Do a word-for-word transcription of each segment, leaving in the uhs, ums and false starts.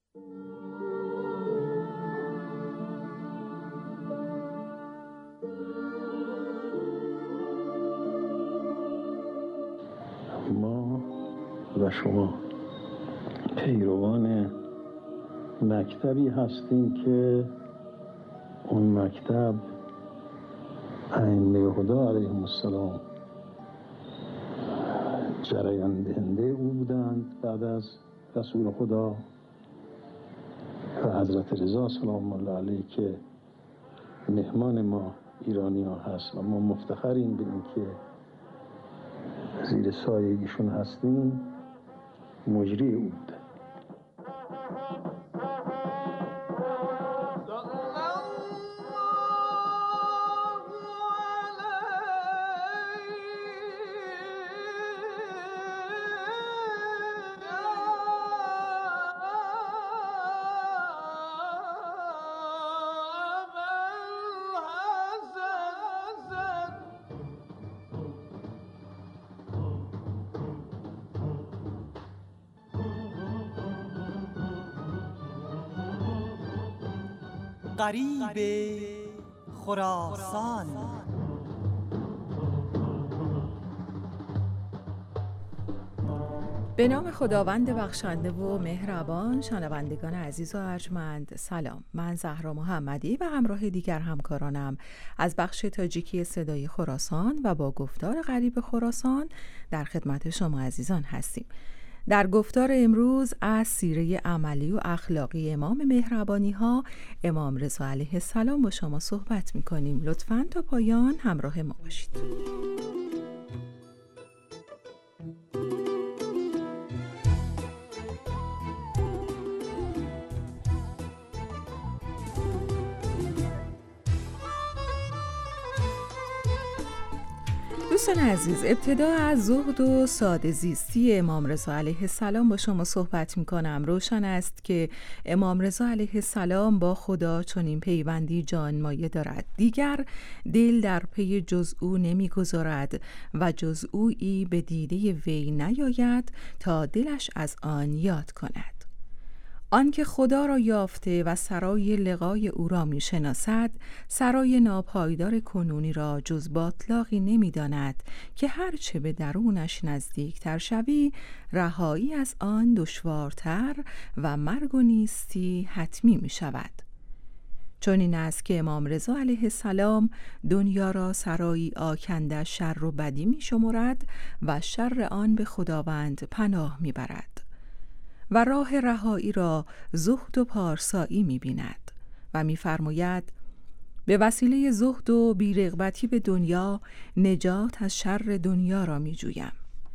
ما و شما پیروان مکتبی هستیم که اون مکتب ائمه هدی علیهم السلام جریان دهنده او بودند بعد از رسول خدا و حضرت رضا سلام الله علیه که مهمان ما ایرانی ها هست و ما مفتخریم به این که زیر سایه ایشون هستیم. مجری او بوده. غریب خراسان. به نام خداوند بخشنده و مهربان. شنوندگان عزیز و ارجمند، سلام. من زهرا محمدی و همراه دیگر همکارانم از بخش تاجیکی صدای خراسان و با گفتار غریب خراسان در خدمت شما عزیزان هستیم. در گفتار امروز از سیره عملی و اخلاقی امام مهربانی ها امام رضا علیه السلام با شما صحبت می کنیم. لطفاً تا پایان همراه ما باشید. دوستان عزیز، ابتدا از زهد و ساده زیستی امام رضا علیه السلام با شما صحبت می کنم. روشن است که امام رضا علیه السلام با خدا چنین پیوندی جانمایه دارد. دیگر دل در پی جز او نمی گذارد و جز اویی به دیده وی نیاید تا دلش از آن یاد کند. آن که خدا را یافته و سرای لقای او را می شناسد، سرای ناپایدار کنونی را جز باطلاقی نمی داند که هرچه به درونش نزدیکتر شوی، رهایی از آن دشوارتر و مرگ و نیستی حتمی می شود. چون این است که امام رضا علیه السلام دنیا را سرایی آکنده شر و بدی می شمرد و شر آن به خداوند پناه می برد و راه رهایی را زهد و پارسایی می بیند و می فرماید به وسیله زهد و بی‌رغبتی به دنیا نجات از شر دنیا را می جویم.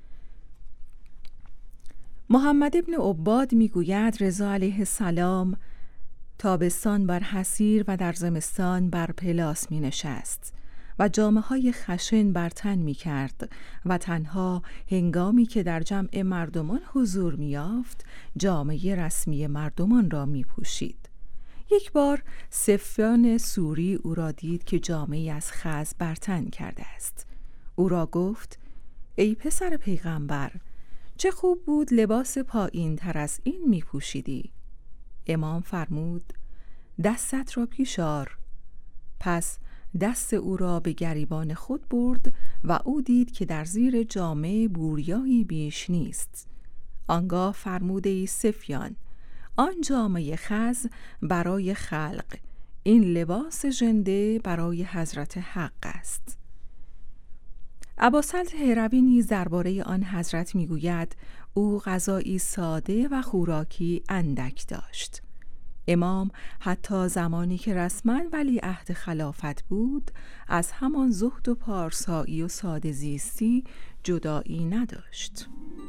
محمد ابن عباد می گوید رضا علیه السلام تابستان بر حصیر و در زمستان بر پلاس می نشست و جامه های خشن بر تن می کرد و تنها هنگامی که در جمع مردمان حضور می یافت جامه رسمی مردمان را می پوشید. یک بار سفیان سوری او را دید که جامه‌ای از خز بر تن کرده است. او را گفت ای پسر پیغمبر، چه خوب بود لباس پایین تر از این می پوشیدی. امام فرمود دستت را پیش آر. پس دست او را به گریبان خود برد و او دید که در زیر جامه بوریایی بیش نیست. آنگاه فرموده ای سفیان، آن جامه خز برای خلق، این لباس ژنده برای حضرت حق است. ابوسلط هروی نیز درباره آن حضرت میگوید او غذایی ساده و خوراکی اندک داشت. امام حتی زمانی که رسما ولیعهد خلافت بود از همان زهد و پارسایی و ساده زیستی جدایی نداشت.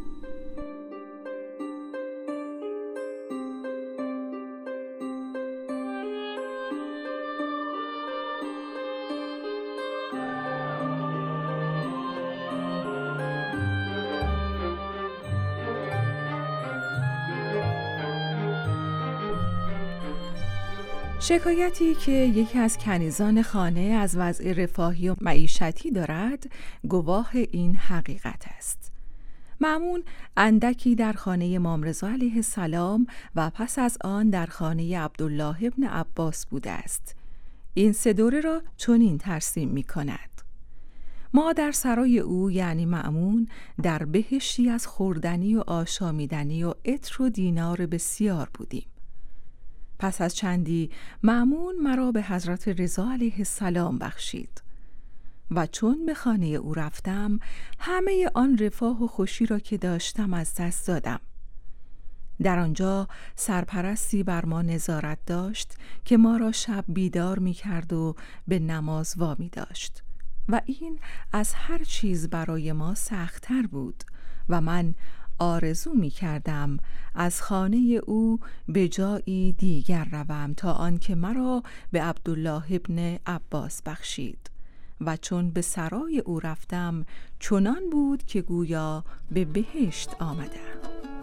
شکایتی که یکی از کنیزان خانه از وضع رفاهی و معیشتی دارد گواه این حقیقت است. مأمون اندکی در خانه امام رضا علیه السلام و پس از آن در خانه عبدالله ابن عباس بوده است. این سه دوره را چنین ترسیم می کند: ما در سرای او یعنی مأمون در بهشتی از خوردنی و آشامیدنی و عطر و دینار بسیار بودیم. پس از چندی مأمون مرا به حضرت رضا علیه السلام بخشید و چون به خانه او رفتم همه آن رفاه و خوشی را که داشتم از دست دادم. در آنجا سرپرستی بر ما نظارت داشت که ما را شب بیدار می کرد و به نماز وامی داشت و این از هر چیز برای ما سخت‌تر بود و من آرزو می کردم از خانه او به جایی دیگر روم تا آنکه مرا به عبدالله ابن عباس بخشید و چون به سرای او رفتم چنان بود که گویا به بهشت آمدم.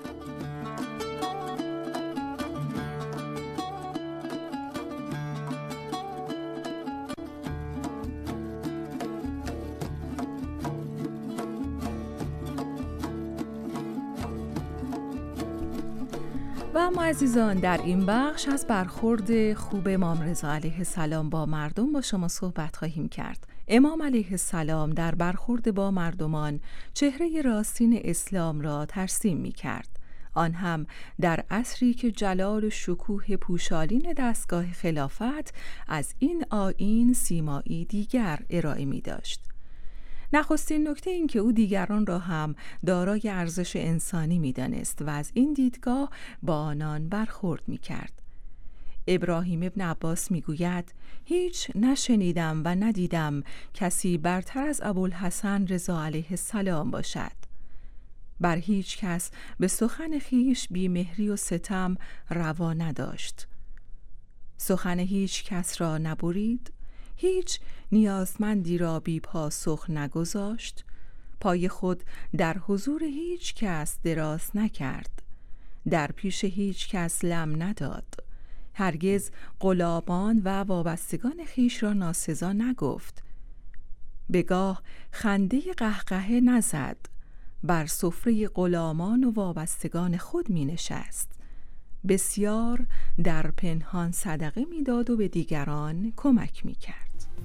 و اما عزیزان، در این بخش از برخورد خوب امام رضا علیه السلام با مردم با شما صحبت خواهیم کرد. امام علیه السلام در برخورد با مردمان چهره راستین اسلام را ترسیم می کرد، آن هم در عصری که جلال و شکوه پوشالین دستگاه خلافت از این آیین سیمایی دیگر ارائه می داشت. نخستین نکته این که او دیگران را هم دارای ارزش انسانی می دانست و از این دیدگاه با آنان برخورد می کرد. ابراهیم ابن عباس می گوید هیچ نشنیدم و ندیدم کسی برتر از ابوالحسن رضا علیه السلام باشد. بر هیچ کس به سخن خیش بیمهری و ستم روا نداشت. سخن هیچ کس را نبرید، هیچ نیازمندی را بی پاسخ نگذاشت، پای خود در حضور هیچ کس دراز نکرد، در پیش هیچ کس لم نداد، هرگز غلامان و وابستگان خیش را ناسزا نگفت، بگاه خنده قهقهه نزد، بر سفره غلامان و وابستگان خود می نشست، بسیار در پنهان صدقه می داد و به دیگران کمک می کرد.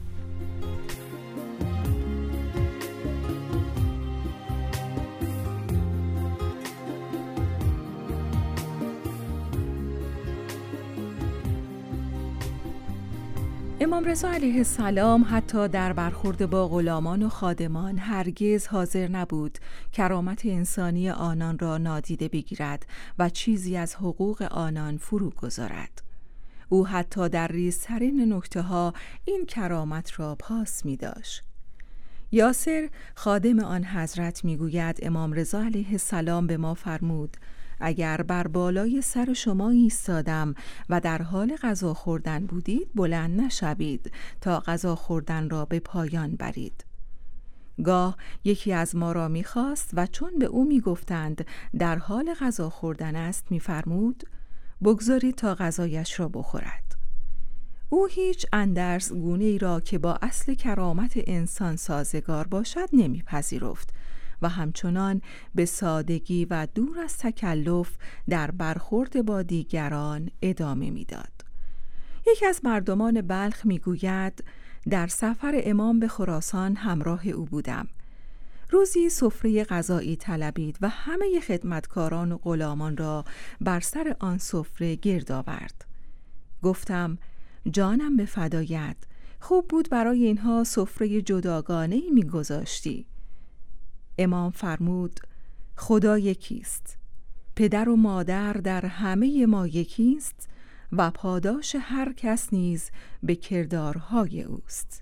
امام رضا علیه السلام حتی در برخورد با غلامان و خادمان هرگز حاضر نبود کرامت انسانی آنان را نادیده بگیرد و چیزی از حقوق آنان فرو گذارد. او حتی در ریزترین نکته‌ها این کرامت را پاس می داشت. یاسر خادم آن حضرت می گوید امام رضا علیه السلام به ما فرمود اگر بر بالای سر شما ایستادم و در حال غذا خوردن بودید بلند نشوید تا غذا خوردن را به پایان برید. گاه یکی از ما را می‌خواست و چون به او می‌گفتند در حال غذا خوردن است می‌فرمود بگذارید تا غذایش را بخورد. او هیچ اندرز گونه‌ای را که با اصل کرامت انسان سازگار باشد نمی‌پذیرفت و همچنان به سادگی و دور از تکلف در برخورد با دیگران ادامه میداد. یکی از مردمان بلخ میگوید در سفر امام به خراسان همراه او بودم. روزی سفره غذایی طلبید و همه خدمتکاران و غلامان را بر سر آن سفره گرد آورد. گفتم جانم به فدایت، خوب بود برای اینها سفره جداگانه‌ای میگذاشتی. امام فرمود خدا یکیست، پدر و مادر در همه ما یکیست و پاداش هر کس نیز به کردارهای اوست.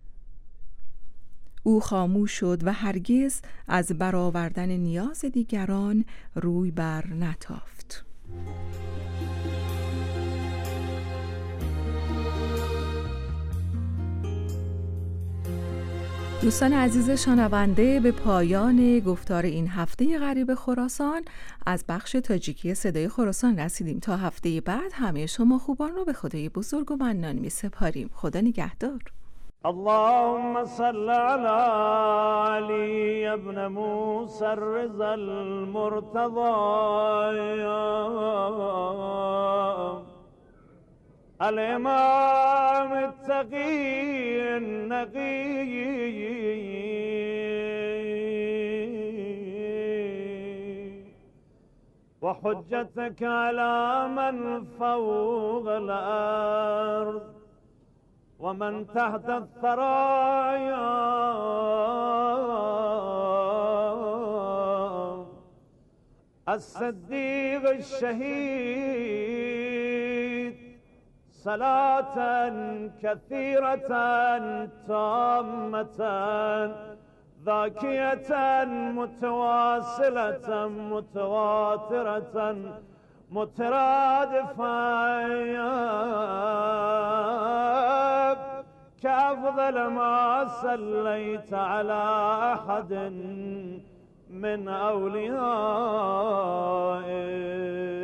او خاموش شد و هرگز از برآوردن نیاز دیگران روی بر نتافت. دوستان عزیز شنونده، به پایان گفتار این هفته غریب خراسان از بخش تاجیکی صدای خراسان رسیدیم. تا هفته بعد همه شما خوبان رو به خدای بزرگ و منان می سپاریم. خدا نگهدار. اللهم صل على علي بن موسى الرضا المرتضى الإمام التقي النقي وحجتك على من فوق الأرض ومن تحت الثرايا الصديق الشهيد صلاة كثيرة تامة ذاكية متواصلة متواترة مترادفة كأفضل ما صليت على أحد من أوليائك.